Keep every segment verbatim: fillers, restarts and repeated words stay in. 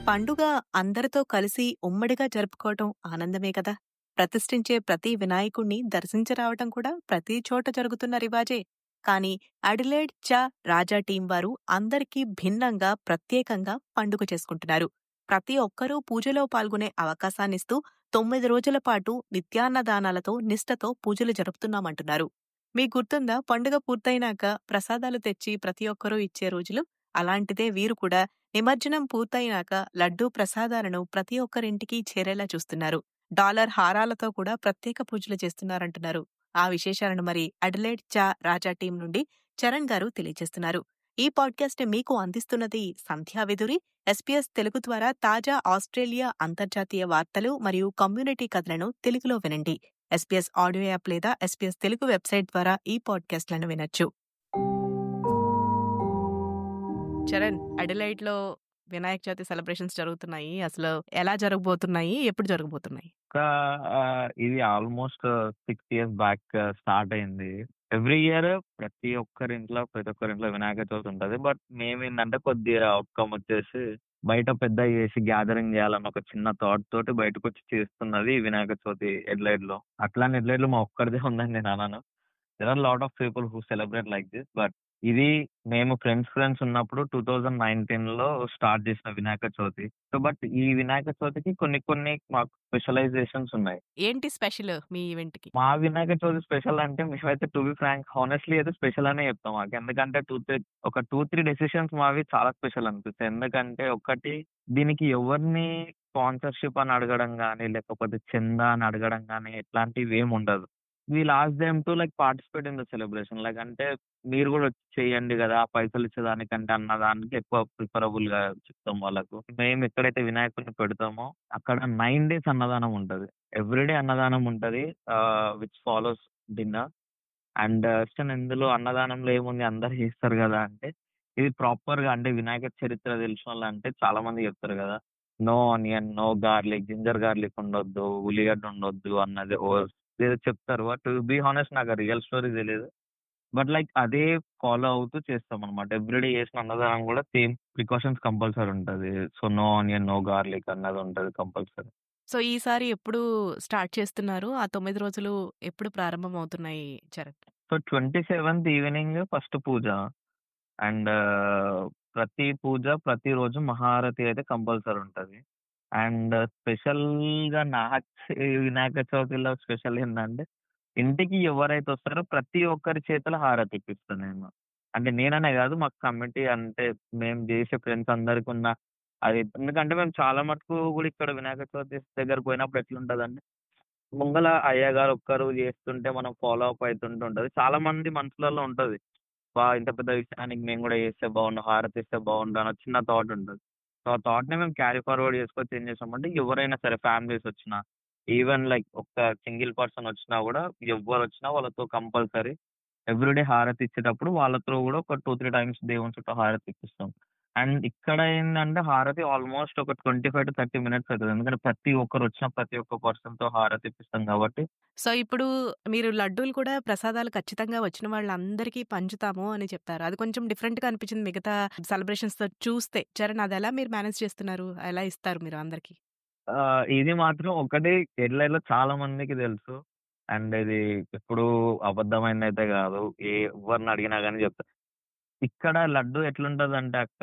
పండుగ అందరితో కలిసి ఉమ్మడిగా జరుపుకోవటం ఆనందమే కదా! ప్రతిష్ఠించే ప్రతి వినాయకుడిని దర్శించి రావటం కూడా ప్రతి చోట జరుగుతున్న రివాజే. కానీ అడిలైడ్ చ రాజా టీం వారు అందరికీ భిన్నంగా, ప్రత్యేకంగా పండుగ చేసుకుంటున్నారు. ప్రతి ఒక్కరూ పూజలో పాల్గొనే అవకాశాన్నిస్తూ తొమ్మిది రోజుల పాటు నిత్యాన్నదానాలతో, నిష్ఠతో పూజలు జరుపుతున్నామంటున్నారు. మీకు గుర్తుందా పండుగ పూర్తయినాక ప్రసాదాలు తెచ్చి ప్రతి ఒక్కరూ ఇచ్చే రోజులు? అలాంటిదే వీరు కూడా నిమజ్జనం పూర్తయినాక లడ్డూ ప్రసాదాలను ప్రతి ఒక్కరింటికి చేరేలా చూస్తున్నారు. డాలర్ హారాలతో కూడా ప్రత్యేక పూజలు చేస్తున్నారంటున్నారు. ఆ విశేషాలను మరి అడిలైడ్ చ రాజా టీం నుండి చరణ్ గారు తెలియజేస్తున్నారు. ఈ పాడ్కాస్ట్ మీకు అందిస్తున్నది సంధ్యా వెదురి. ఎస్పీఎస్ తెలుగు ద్వారా తాజా ఆస్ట్రేలియా అంతర్జాతీయ వార్తలు మరియు కమ్యూనిటీ కథలను తెలుగులో వినండి. ఎస్పీఎస్ ఆడియో యాప్ లేదా ఎస్పీఎస్ తెలుగు వెబ్సైట్ ద్వారా ఈ పాడ్కాస్ట్లను వినొచ్చు. చరణ్, అడిలైడ్ లో వినాయక చవితి సెలబ్రేషన్స్ జరుగుతున్నాయి. అసలు ఎలా జరగబోతున్నాయి? ఎప్పుడు జరగబోతున్నాయి? ఇంకా ఆహ్, ఇది almost six years back start అయింది. ఎవ్రీ ఇయర్ ప్రతి ఒక్కరి ఇంట్లో, ప్రతి ఒక్కరి ఇంట్లో వినాయక చవితి ఉంటది. బట్ మేమేందంటే కొద్దిగా అవుట్‌కమ్ వచ్చేసి బయట పెద్దగా చేసి గ్యాదరింగ్ చేయాలన్న ఒక చిన్న థాట్ తోటి బయటకొచ్చి చేస్తున్నది ఈ వినాయక చవితి ఎడ్లైడ్‌లో. అట్లాని ఎడ్లైడ్‌లో మా ఒక్కడిదే ఉందని నేను అనను. There are lot of people who celebrate like this. But ఇది మేము ఫ్రెండ్స్ ఫ్రెండ్స్ ఉన్నప్పుడు ట్వంటీ నైన్టీన్ లో స్టార్ట్ చేసిన వినాయక చవితి. సో బట్ ఈ వినాయక చవితికి కొన్ని కొన్ని మాకు స్పెషలైజేషన్స్ ఉన్నాయి. ఏంటి స్పెషల్ మీ ఈవెంట్ కి? మా వినాయక చవితి స్పెషల్ అంటే మేమైతే టు బి ఫ్రాంక్ హానెస్ట్‌లీ అయితే స్పెషల్ అనే చెప్తాం మాకు. ఎందుకంటే టూ త్రీ ఒక టూ, త్రీ డెసిషన్స్ మావి చాలా స్పెషల్ అనిపిస్తాయి. ఎందుకంటే ఒకటి, దీనికి ఎవరిని స్పాన్సర్‌షిప్ అని అడగడం గాని, లేకపోతే చందా అని అడగడం గాని ఇట్లాంటివి ఏమి ఉండదు. We'll ask them to like participate in the celebration. Like అంటే మీరు కూడా వచ్చి చేయండి కదా! పైసలు ఇచ్చేదానికంటే అన్నదానికి ఎక్కువ ప్రిఫరబుల్‌గా చెప్తాం వాళ్ళకు. మేము ఎక్కడైతే వినాయకుడిని పెడతామో అక్కడ నైన్ డేస్ అన్నదానం ఉంటది. ఎవ్రీడే అన్నదానం ఉంటది. Ah, which follows dinner. And next ఇందులో అన్నదానంలో ఏముంది అందరూ చేస్తారు గదా! అంటే ఇది ప్రాపర్‌గా అంటే వినాయక చరిత్ర తెలిసినోళ్ళంటే చాలా మంది చెప్తారు గదా! No onion, no garlic, ginger garlic ఉండొద్దు, ఉల్లిగడ్డ ఉండొద్దు అన్నది ఓ ఏదో చెప్తారు. బట్ టు బీ హానెస్ట్ నాకు ఆ రియల్ స్టోరీ తెలీదు. బట్ లైక్ అదే ఫాలో అవుతూ చేస్తామనమాట. ఎవ్రీడే చేసిన అన్నదానం గూడా సేమ్ ప్రికాషన్స్ కంపల్సరీ ఉంటది. So, no onion, no garlic అన్నది ఉంటది కంపల్సరీ. సో, ఈసారి ఎప్పుడు స్టార్ట్ చేస్తున్నారు? ఆ తొమ్మిది రోజులు ఎప్పుడు ప్రారంభమవుతున్నాయి Charan? So, twenty seventh evening first puja. And ప్రతి పూజ, ప్రతిరోజు మహారతి అయితే కంపల్సరీ ఉంటది. అండ్ స్పెషల్‌గా నాకు వినాయక చవితిలో స్పెషల్ ఏందంటే, ఇంటికి ఎవరైతే వస్తారో ప్రతి ఒక్కరి చేతిలో హారతి ఇప్పిస్తా నేను. అంటే నేననే గాదు మా కమిటీ అంటే మేము జేసే ఫ్రెండ్స్ అందరికున్న అది. ఎందుకంటే మేము చాలా మటుకు గూడా ఇక్కడ వినాయక చవితి దగ్గరకి పోయినప్పుడు ఎట్లుంటదంటే, ముంగల అయ్యగారు ఒక్కరు జేస్తుంటే మనం ఫాలో అప్ అయితుంటే ఉంటది. చాలా మంది మనసులలో ఉంటది. అబ్బా! ఇంత పెద్ద విషయానికి మేము గూడా చేస్తే బావుండు, హారతిస్తే బావుండు అని చిన్న థాట్ ఉంటది. సో, ఆ థాట్‌ని మేము క్యారీ ఫార్వర్డ్ చేసుకొచ్చి ఏం చేసామంటే ఎవరైనా సరే ఫ్యామిలీస్ వచ్చినా, ఈవెన్ లైక్ ఒక సింగిల్ పర్సన్ వచ్చినా గూడా ఎవ్వరొచ్చినా వాళ్ళతో కంపల్సరీ ఎవ్రీడే హారతి ఇచ్చేటప్పుడు వాళ్ళతో గూడా ఒక టూ, త్రీ టైమ్స్ దేవుని చుట్టూ హారతి ఇప్పిస్తాం. అండ్ ఇక్కడ ఏందంటే హారతి ఆల్మోస్ట్ ఒక ట్వంటీ ఫైవ్ థర్టీ మినిట్స్ అయితది. ఎందుకంటే ప్రతి ఒక్కరు వచ్చిన ప్రతి ఒక్క పర్సన్‌తో హారతి ఇప్పిస్తాం కాబట్టి. సో, ఇప్పుడు మీరు లడ్డూలు కూడా ప్రసాదాలు ఖచ్చితంగా వచ్చిన వాళ్ళందరికీ పంచుతాము అని చెప్పారు. అది కొంచెం డిఫరెంట్‌గా అనిపించింది మిగతా సెలబ్రేషన్స్‌తో చూస్తే. చరణ్, అదెలా మీరు మేనేజ్ చేస్తున్నారు? ఎలా ఇస్తారు మీరు అందరికి? ఆహ్, ఇది మాత్రం ఒకటి ఎడ్లైన్‌లో చాలా మందికి తెలుసు. అండ్ ఇది ఎప్పుడు అబద్ధమైందైతే గాదు. ఏ ఎవ్వరిని అడిగినా గాని చెప్తా. ఇక్కడ లడ్డు ఎట్లుంటదంటే అక్క,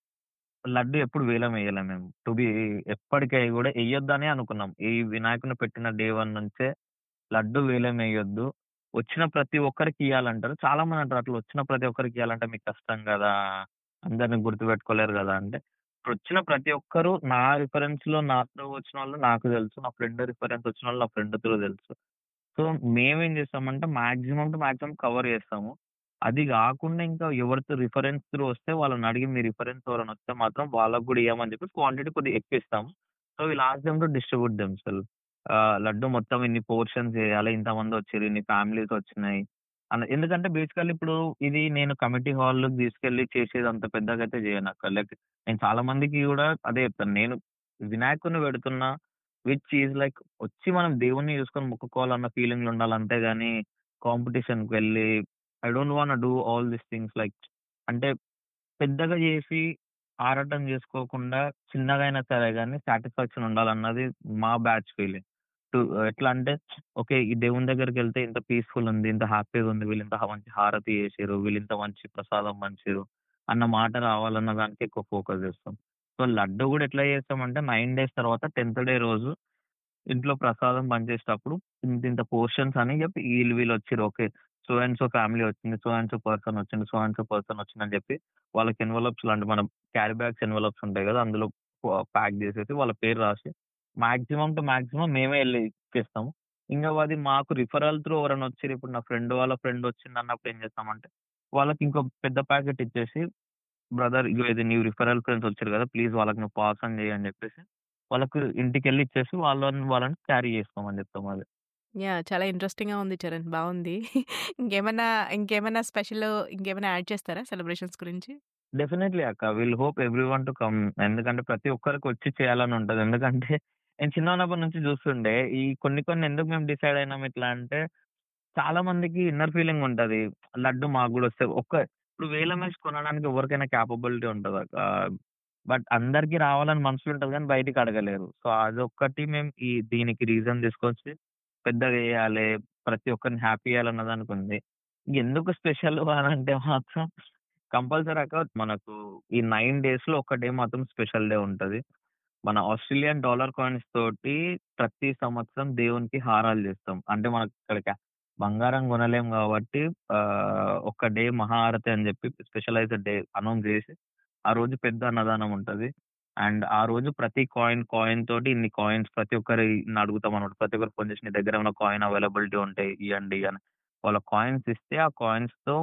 లడ్డు ఎప్పుడు వేలం ఎయ్యలే మేము. టు బీ ఎప్పటికి గూడా ఎయ్యొద్దనే అనుకున్నాం. ఈ వినాయకుడిని పెట్టిన డే వన్ నుంచే లడ్డు వేలం ఎయ్యొద్దు. వచ్చిన ప్రతి ఒక్కరికి ఇయ్యాలంటారు. చాలా మంది అంటారు అట్లా వచ్చిన ప్రతి ఒక్కరికి ఇయ్యాలంటే మీకు కష్టం గదా! అందరిని గుర్తుపెట్టుకోలేరు గదా! అంటే ఇప్పుడొచ్చిన ప్రతి ఒక్కరు నా రిఫరెన్స్‌లో నాతో వచ్చినోళ్ళు నాకు తెలుసు. నా ఫ్రెండ్ రిఫరెన్స్ వచ్చినోళ్ళు నా ఫ్రెండ్ త్రూ తెలుసు. సో, మేమేం చేస్తామంటే మాక్సిమం టు మాక్సిమం కవర్ చేస్తాము. అది గాకుండా ఇంకా ఎవరితో రిఫరెన్స్ త్రూ వస్తే వాళ్ళని అడిగి మీ రిఫరెన్స్ ఎవరైనా వస్తే మాత్రం వాళ్ళకి గూడా ఇయ్యమని చెప్పి క్వాంటిటీ కొద్దిగా ఎక్కువిస్తాము. So, will ask them to distribute themselves. Ah, లడ్డు మొత్తం ఇన్ని పోర్షన్స్ చేయాలి. ఇంతమందొచ్చిర్రు, ఇన్ని ఫ్యామిలీస్ వచ్చినాయి. అన ఎందుకంటే బేసికల్లీ ఇప్పుడు ఇది నేను కమిటీ హాల్‌లోకి తీసుకెళ్ళి చేసేది అంత పెద్దగా అయితే చేయనక్క. లైక్ నేను చాలా మందికి గూడా అదే చెప్తాను. నేను వినాయకుడిని పెడుతున్నా విచ్ ఈజ్ లైక్ వచ్చి మనం దేవుడిని చూసుకొని మొక్కుకోవాలన్న ఫీలింగ్‌లో ఉండాలి. అంతేగాని కాంపిటీషన్‌కి వెళ్ళి I don't want do all these things like అంటే పెద్దగా చేసి ఆరాటం చేసుకోకుండా చిన్నగా అయినా సరే గాని సాటిస్ఫాక్షన్ ఉండాలన్నది మా బ్యాచ్ ఫీలింగ్. టు ఎట్లా అంటే ఓకే. ఈ దేవుని దగ్గరికెళ్తే ఇంత పీస్‌ఫుల్ ఉంది. ఇంత హ్యాపీగా ఉంది. వీళ్ళింత హ మంచి హారతి చేసిర్రు. వీళ్ళింత మంచి ప్రసాదం పంచిర్రు అన్న మాట రావాలన్న దానికి ఎక్కువ ఫోకస్ చేస్తాం. సో, లడ్డు గూడా ఎట్లా చేస్తామంటే తొమ్మిది డేస్ తర్వాత పదో డే రోజు ఇంట్లో ప్రసాదం పంచేసేటప్పుడు ఇంతింత పోర్షన్స్ అని చెప్పి ఈళ్ళు వీళ్ళొచ్చిర్రు. Okay. So and so family వచ్చింది. సో అండ్ సో పర్సన్ వచ్చిండు. సో అండ్ సో పర్సన్ వచ్చిందని చెప్పి వాళ్ళకి ఎన్వలప్స్ లాంటి మన క్యారీ బ్యాగ్స్ ఎన్వలప్స్ ఉంటాయి గదా! అందులో ప ప్యాక్ చేసేసి వాళ్ళ పేరు రాసి మాక్సిమం టు మాక్సిమం మేమే ఎళ్లి ఇచ్చేస్తాము. ఇంగ అది మాకు రిఫరల్ త్రూ ఎవరైనా వచ్చిర్రు. ఇప్పుడు నా ఫ్రెండ్ వాళ్ళ ఫ్రెండ్ వచ్చిందన్నప్పుడు ఏం చేస్తామంటే వాళ్ళకి ఇంకో పెద్ద ప్యాకెట్ ఇచ్చేసి బ్రదర్ ఇగో ఇది నీ రిఫరల్ ఫ్రెండ్స్ వచ్చారు కదా! ప్లీజ్ వాళ్ళకి నువ్వు పాస్ ఆన్ చెయ్యి అని చెప్పేసి వాళ్ళకి ఇంటికెళ్ళి ఇచ్చేసి వాళ్ళని వాళ్ళని క్యారీ చేసుకోమని చెప్తాం అది. యాహ్! చాలా ఇంట్రెస్టింగ్‌గా ఉంది చరణ్. బావుంది. ఇంకేమన్నా ఇంకేమన్నా స్పెషల్ ఇంకేమైనా యాడ్ చేస్తారా సెలబ్రేషన్స్ గురించి? డెఫినైట్‌లీ అక్క. Will hope everyone to come. ఎందుకంటే ప్రతి ఒక్కరికి వచ్చి చేయాలని ఉంటది. ఎందుకంటే నేను చిన్నగున్నప్పటి నుంచి చూస్తుండే ఈ కొన్ని కొన్ని ఎందుకు మేము డిసైడ్ అయినాం ఇట్లా అంటే చాలా మందికి ఇన్నర్ ఫీలింగ్ ఉంటది. లడ్డు మాకు గూడా వస్తే ఒక్క ఇప్పుడు వేలమేసి కొనడానికి ఎవరికైనా కేపబిలిటీ ఉంటదక్క. బట్ అందరికి రావాలని మనసులో ఉంటది గానీ బయటికి అడగలేరు. సో, అదొక్కటి మేము ఈ దీనికి రీజన్ తీసుకొచ్చి పెద్దగా చేయాలే, ప్రతి ఒక్కరిని హ్యాపీ చేయాలన్న దానికుంది. ఎందుకు స్పెషల్ అనంటే మాత్రం కంపల్సరీ అక్క మనకు ఈ తొమ్మిది డేస్‌లో ఒక డే మాత్రం స్పెషల్ డే ఉంటది. మన ఆస్ట్రేలియన్ డాలర్ కాయిన్స్ తోటి ప్రతి సంవత్సరం దేవునికి హారాలు చేస్తాం. అంటే మనకి ఇక్కడ క్యా బంగారం కొనలేం గాబట్టి ఆహ్, ఒక డే మహాఆరతి అని జెప్పి స్పెషలైజ్డ్ డే అనౌన్స్ జేసి, ఆ రోజు పెద్ద అన్నదానం ఉంటది. అండ్ ఆ రోజు ప్రతి కాయిన్, కాయిన్ తోటి ఇన్ని కాయిన్స్ ప్రతి ఒక్కరిని అడుగుతామన్నమాట. ప్రతి ఒక్కరు ఫోన్ చేసి నీ దగ్గర ఏమైనా కాయిన్ అవైలబిలిటీ ఉంటే ఇయ్యండి అని. వాళ్ళ కాయిన్స్ ఇస్తే ఆ కాయిన్స్‌తో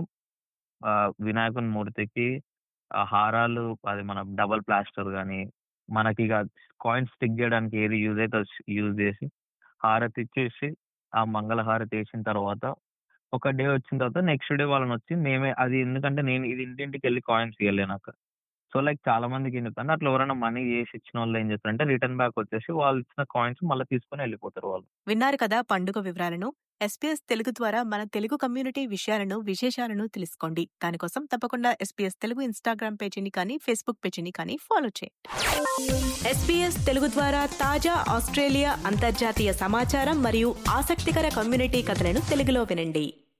ఆహ్, వినాయకుని మూర్తికి ఆహ్, హారాలు అది మన డబుల్ ప్లాస్టర్ గాని, మనకిగ కాయిన్స్ స్టిక్ జేయడానికి ఏది యూజ్ అయితదో స్ యూజ్ జేసి, హారతిచ్చేసి, ఆ మంగళ హారతేసిన తర్వాత, ఒక డే వచ్చిన తర్వాత నెక్స్ట్ డే వాళ్ళనొచ్చి మేమే అది ఎందుకంటే నేను ఇది ఇంటింటికెళ్ళి కాయిన్స్ ఇయ్యలేనక్క. సో, లైక్ చాలా మందికేం చెప్తానంటే అట్లా ఎవరైనా మనీ ఏసి ఇచ్చినోళ్ళు ఏం చేస్తారంటే రిటర్న్ బ్యాక్ వచ్చేసి వాళ్ళు ఇచ్చిన కాయిన్స్ మళ్ళా తీసుకొని ఎళ్ళిపోతారు వాళ్ళు. విన్నారు కదా పండుగ వివరాలను. ఎస్పీఎస్ తెలుగు ద్వారా మన తెలుగు కమ్యూనిటీ విషయాలను, విశేషాలను తెలుసుకోండి. దానికోసం తప్పకుండా ఎస్పీఎస్ తెలుగు ఇన్‌స్టాగ్రామ్ పేజీని కానీ, ఫేస్‌బుక్ పేజీని కానీ ఫాలో చేయండి. ఎస్పీఎస్ తెలుగు ద్వారా తాజా ఆస్ట్రేలియా, అంతర్జాతీయ సమాచారం మరియు ఆసక్తికర కమ్యూనిటీ కథలను తెలుగులో వినండి.